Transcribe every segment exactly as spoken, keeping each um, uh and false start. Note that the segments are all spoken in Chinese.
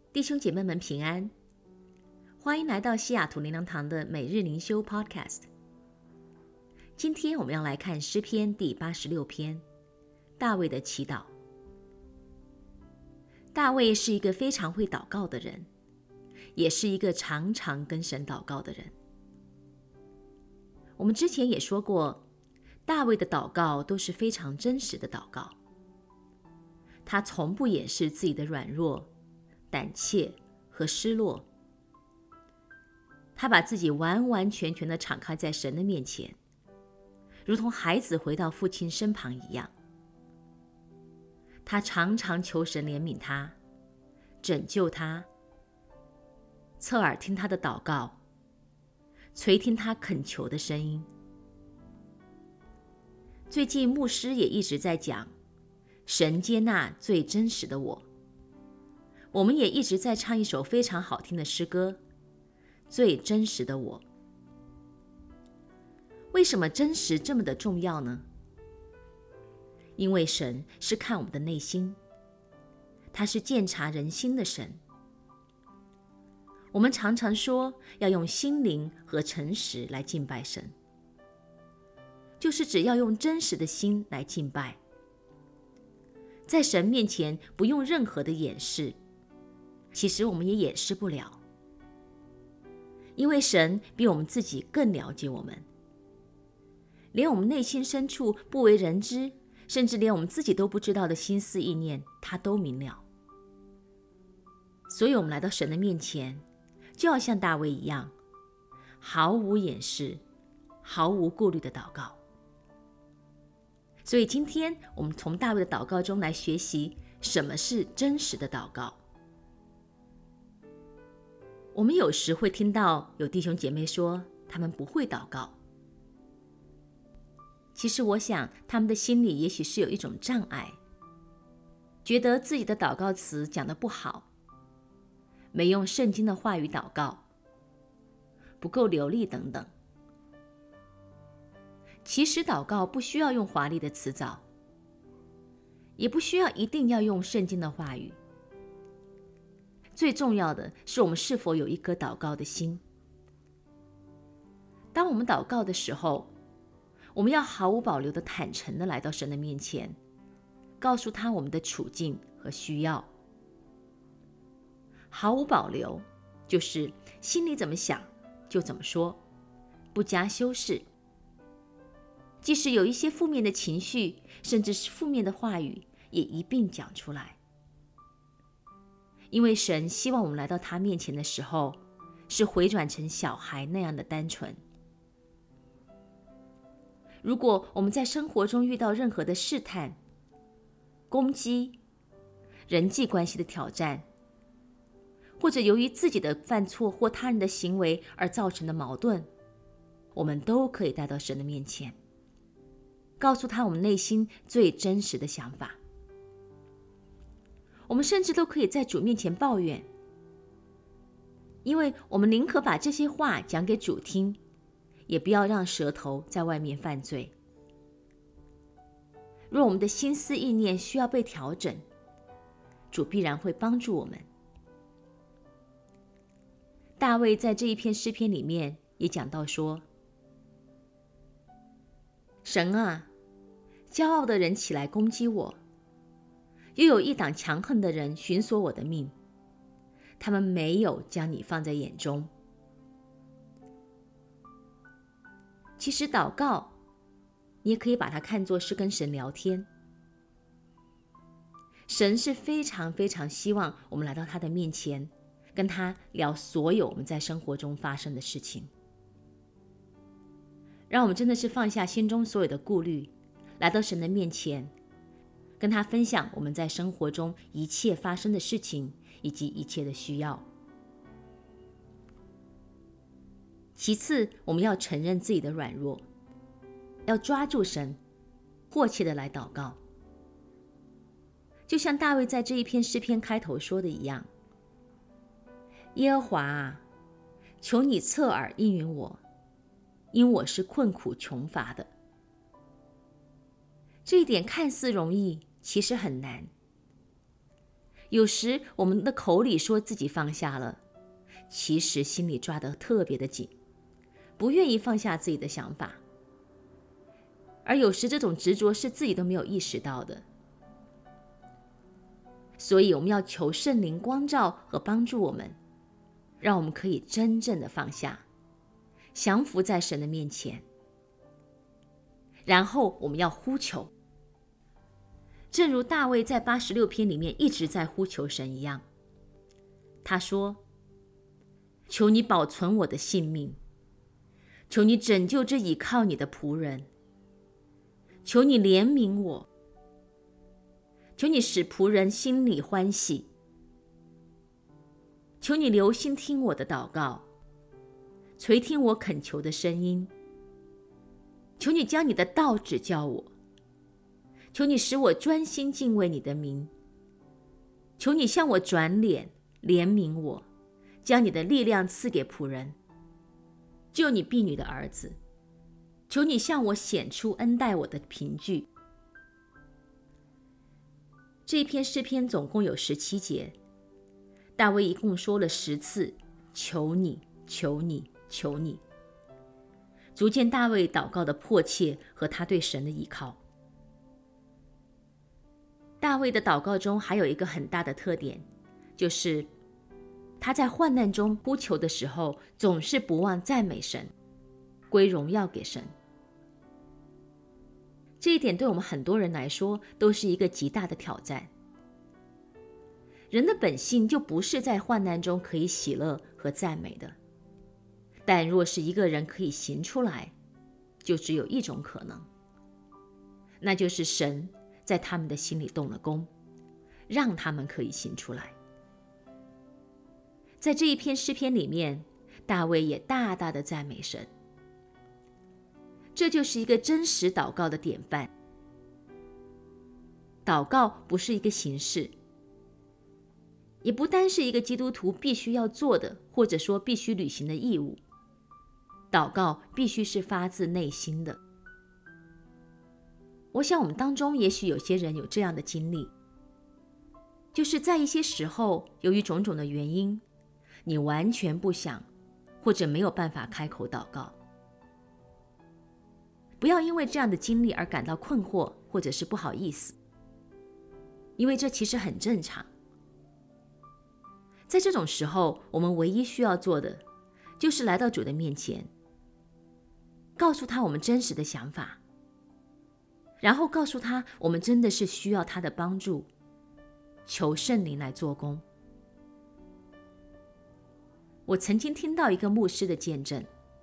弟兄姐妹们平安，欢迎来到西雅图灵粮堂的每日灵修 Podcast。 今天我们要来看诗篇第八十六篇，大卫的祈祷。大卫是一个非常会祷告的人，也是一个常常跟神祷告的人。我们之前也说过，大卫的祷告都是非常真实的祷告，他从不掩饰自己的软弱、胆怯和失落，他把自己完完全全地敞开在神的面前，如同孩子回到父亲身旁一样。他常常求神怜悯他，拯救他，侧耳听他的祷告，垂听他恳求的声音。最近牧师也一直在讲神接纳最真实的我，我们也一直在唱一首非常好听的诗歌，最真实的我。为什么真实这么的重要呢？因为神是看我们的内心，他是鉴察人心的神。我们常常说要用心灵和诚实来敬拜神，就是只要用真实的心来敬拜，在神面前不用任何的掩饰，其实我们也掩饰不了，因为神比我们自己更了解我们，连我们内心深处不为人知，甚至连我们自己都不知道的心思意念，他都明了。所以我们来到神的面前，就要像大卫一样，毫无掩饰，毫无顾虑的祷告。所以今天我们从大卫的祷告中来学习什么是真实的祷告。我们有时会听到有弟兄姐妹说他们不会祷告，其实我想他们的心里也许是有一种障碍，觉得自己的祷告词讲得不好，没用圣经的话语祷告，不够流利等等。其实祷告不需要用华丽的辞藻，也不需要一定要用圣经的话语，最重要的是我们是否有一颗祷告的心。当我们祷告的时候，我们要毫无保留的坦诚的来到神的面前，告诉他我们的处境和需要。毫无保留就是心里怎么想就怎么说，不加修饰。即使有一些负面的情绪，甚至是负面的话语，也一并讲出来。因为神希望我们来到他面前的时候，是回转成小孩那样的单纯。如果我们在生活中遇到任何的试探、攻击、人际关系的挑战，或者由于自己的犯错或他人的行为而造成的矛盾，我们都可以带到神的面前，告诉他我们内心最真实的想法。我们甚至都可以在主面前抱怨，因为我们宁可把这些话讲给主听，也不要让舌头在外面犯罪。若我们的心思意念需要被调整，主必然会帮助我们。大卫在这一篇诗篇里面也讲到说，神啊，骄傲的人起来攻击我，又有一党强横的人寻索我的命，他们没有将你放在眼中。其实祷告，你也可以把它看作是跟神聊天。神是非常非常希望我们来到他的面前，跟他聊所有我们在生活中发生的事情。让我们真的是放下心中所有的顾虑，来到神的面前，跟他分享我们在生活中一切发生的事情，以及一切的需要。其次，我们要承认自己的软弱，要抓住神，迫切的来祷告。就像大卫在这一篇诗篇开头说的一样，耶和华啊，求你侧耳应允我，因我是困苦穷乏的。这一点看似容易，其实很难。 有时我们的口里说自己放下了，其实心里抓得特别的紧，不愿意放下自己的想法。而有时这种执着是自己都没有意识到的。所以我们要求圣灵光照和帮助我们，让我们可以真正的放下，降服在神的面前。然后我们要呼求，正如大卫在八十六篇里面一直在呼求神一样。他说，求你保存我的性命，求你拯救这倚靠你的仆人，求你怜悯我，求你使仆人心里欢喜，求你留心听我的祷告，垂听我恳求的声音，求你将你的道指教我，求你使我专心敬畏你的名，求你向我转脸，怜悯我，将你的力量赐给仆人，救你婢女的儿子，求你向我显出恩待我的凭据。这一篇诗篇总共有十七节，大卫一共说了十次求你，求你，求你，足见大卫祷告的迫切和他对神的依靠。大卫的祷告中还有一个很大的特点，就是他在患难中呼求的时候，总是不忘赞美神，归荣耀给神。这一点对我们很多人来说都是一个极大的挑战。人的本性就不是在患难中可以喜乐和赞美的，但若是一个人可以行出来，就只有一种可能，那就是神在他们的心里动了工，让他们可以行出来。在这一篇诗篇里面，大卫也大大的赞美神。这就是一个真实祷告的典范。祷告不是一个形式，也不单是一个基督徒必须要做的，或者说必须履行的义务。祷告必须是发自内心的。我想我们当中也许有些人有这样的经历，就是在一些时候，由于种种的原因，你完全不想或者没有办法开口祷告。不要因为这样的经历而感到困惑或者是不好意思，因为这其实很正常。在这种时候，我们唯一需要做的就是来到主的面前，告诉他我们真实的想法，然后告诉他我们真的是需要他的帮助，求圣灵来做工。我曾经听到一个牧师的见证，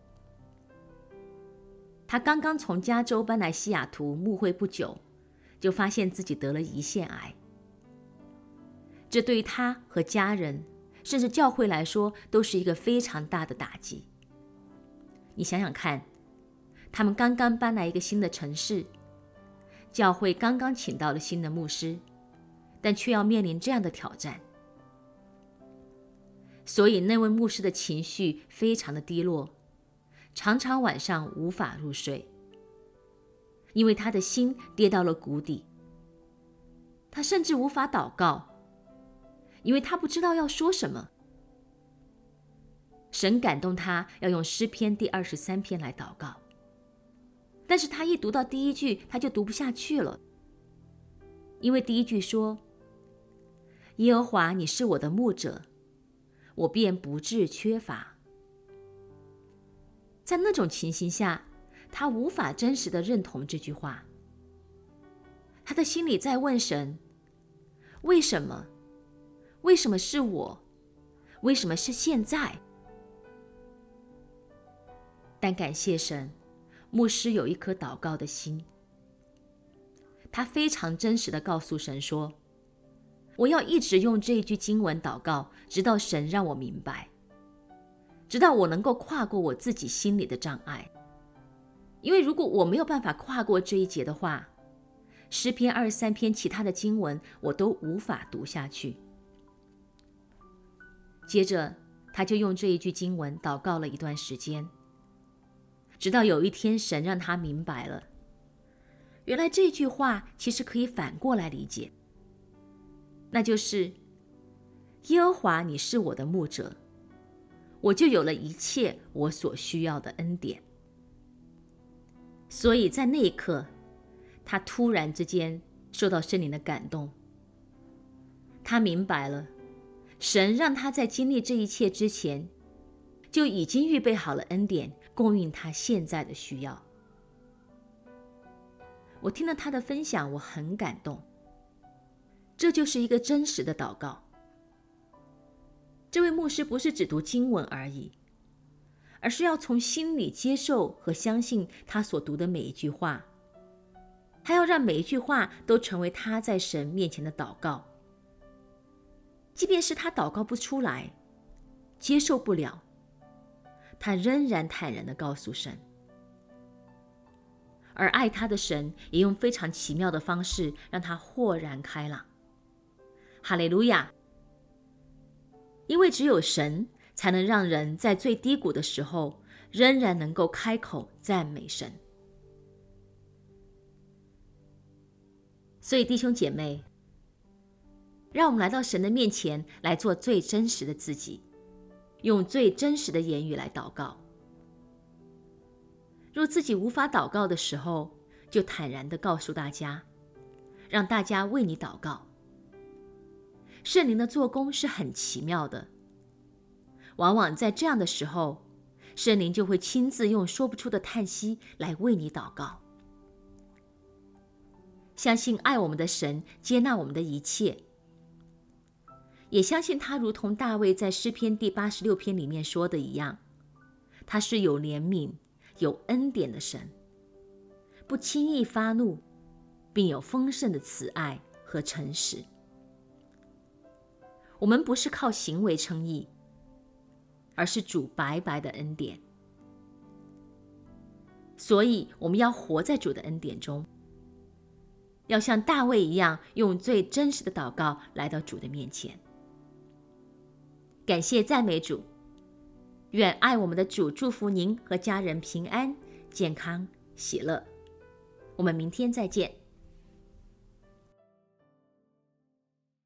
他刚刚从加州搬来西雅图牧会不久，就发现自己得了胰腺癌。这对于他和家人甚至教会来说都是一个非常大的打击。你想想看，他们刚刚搬来一个新的城市，教会刚刚请到了新的牧师，但却要面临这样的挑战。所以那位牧师的情绪非常的低落，常常晚上无法入睡，因为他的心跌到了谷底。他甚至无法祷告，因为他不知道要说什么。神感动他要用诗篇第二十三篇来祷告，但是他一读到第一句，他就读不下去了，因为第一句说：耶和华你是我的牧者，我便不致缺乏。在那种情形下，他无法真实的认同这句话。他的心里在问神：为什么？为什么是我？为什么是现在？但感谢神，牧师有一颗祷告的心。他非常真实的告诉神说：我要一直用这一句经文祷告，直到神让我明白，直到我能够跨过我自己心里的障碍。因为如果我没有办法跨过这一节的话，诗篇二十三篇其他的经文我都无法读下去。接着他就用这一句经文祷告了一段时间，直到有一天神让他明白了，原来这句话其实可以反过来理解，那就是耶和华你是我的牧者，我就有了一切我所需要的恩典。所以在那一刻，他突然之间受到圣灵的感动，他明白了，神让他在经历这一切之前，就已经预备好了恩典，供应他现在的需要。我听了他的分享，我很感动。这就是一个真实的祷告。这位牧师不是只读经文而已，而是要从心里接受和相信他所读的每一句话，他要让每一句话都成为他在神面前的祷告。即便是他祷告不出来，接受不了，他仍然坦然地告诉神。而爱他的神也用非常奇妙的方式让他豁然开朗。哈利路亚！因为只有神才能让人在最低谷的时候仍然能够开口赞美神。所以弟兄姐妹，让我们来到神的面前，来做最真实的自己，用最真实的言语来祷告。若自己无法祷告的时候，就坦然地告诉大家，让大家为你祷告。圣灵的做工是很奇妙的，往往在这样的时候，圣灵就会亲自用说不出的叹息来为你祷告。相信爱我们的神接纳我们的一切，也相信他如同大卫在诗篇第八十六篇里面说的一样，他是有怜悯有恩典的神，不轻易发怒，并有丰盛的慈爱和诚实。我们不是靠行为称义，而是主白白的恩典。所以我们要活在主的恩典中，要像大卫一样，用最真实的祷告来到主的面前。感谢赞美主，愿爱我们的主祝福您和家人平安、健康、喜乐。我们明天再见。